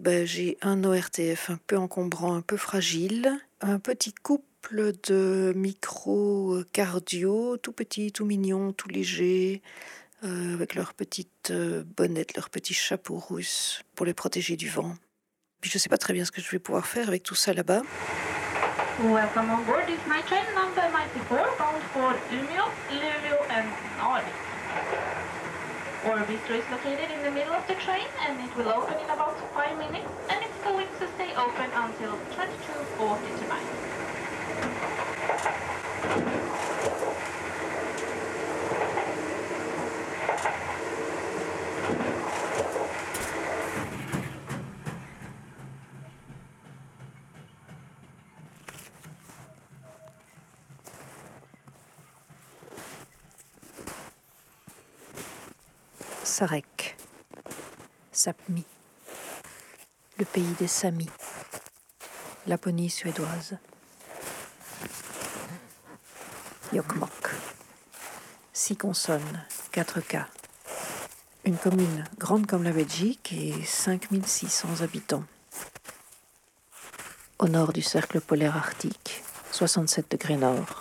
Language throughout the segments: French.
J'ai un ORTF un peu encombrant, un peu fragile, un petit couple de micros cardio, tout petits, tout mignons, tout légers, avec leurs petites bonnettes, leurs petits chapeaux rousses pour les protéger du vent. Puis je sais pas très bien ce que je vais pouvoir faire avec tout ça là-bas. Welcome on board this night train number 94 bound for Umeå, Luleå and Narvik. Orbit is located in the middle of the train and it will open in about 5 minutes and it's going to stay open until 22:40 tonight. Sarek, Sapmi, le pays des Samis, Laponie suédoise. Jokkmokk, 6 consonnes, 4 K. Une commune grande comme la Belgique et 5600 habitants. Au nord du cercle polaire arctique, 67 degrés nord.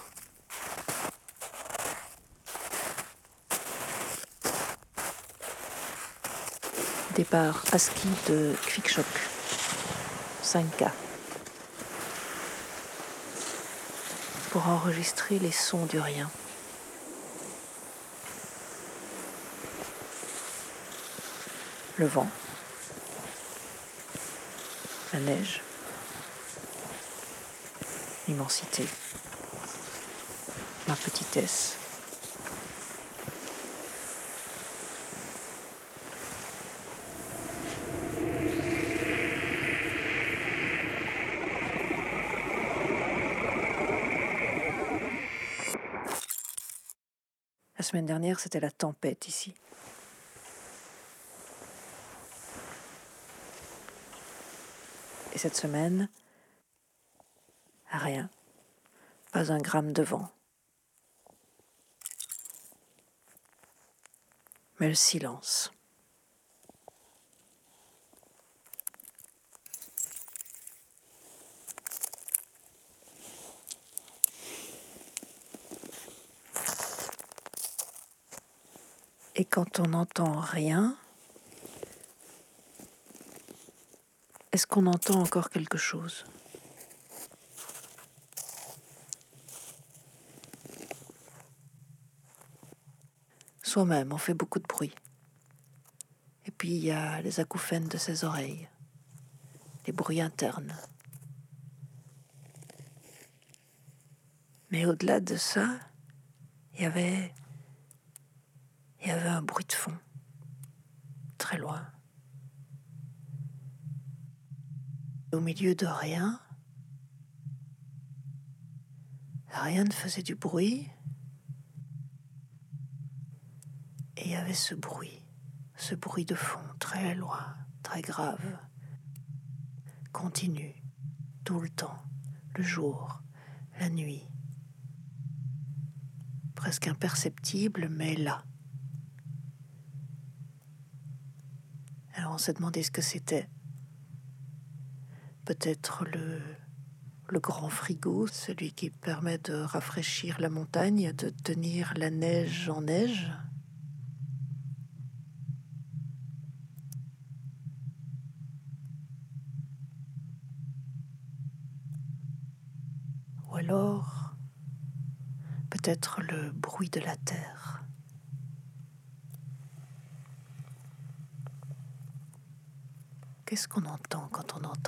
Départ à ski de Kvikkjokk, 5K. Pour enregistrer les sons du rien. Le vent, la neige, l'immensité, ma petitesse. La semaine dernière, c'était la tempête ici. Et cette semaine, rien, pas un gramme de vent. Mais le silence. Et quand on n'entend rien, est-ce qu'on entend encore quelque chose ? Soi-même, on fait beaucoup de bruit. Et puis il y a les acouphènes de ses oreilles, les bruits internes. Mais au-delà de ça, il y avait un bruit de fond, très loin. Au milieu de rien, rien ne faisait du bruit. Et il y avait ce bruit de fond, très loin, très grave, continu, tout le temps, le jour, la nuit. Presque imperceptible, mais là. Alors on s'est demandé ce que c'était. Peut-être le grand frigo, celui qui permet de rafraîchir la montagne, de tenir la neige en neige. Ou alors, peut-être le bruit de la terre. Qu'est-ce qu'on entend quand on n'entend rien ?